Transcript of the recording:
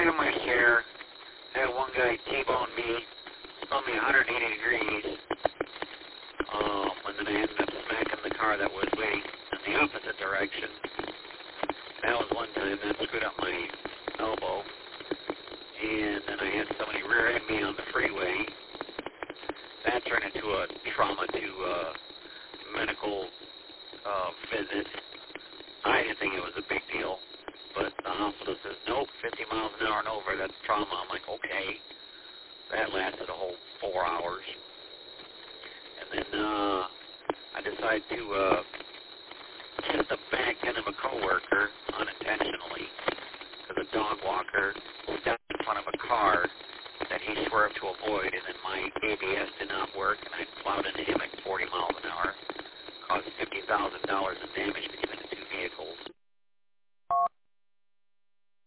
had my share. I had one guy T-bone me, spun me 180 degrees, and then I ended up smacking the car that was waiting in the opposite direction. That was one time. That screwed up my elbow. And then I had somebody rear-end me on the freeway. That turned into a trauma to medical visit. I didn't think it was a big deal, but the hospital says, nope, 50 miles an hour and over, that's trauma. I'm like, okay. That lasted a whole 4 hours. And then I decided to hit the back end of a coworker unintentionally because a dog walker stepped in front of a car that he swerved to avoid, and then my ABS did not work, and I plowed into him at 40 miles an hour, caused $50,000 in damage between the two vehicles.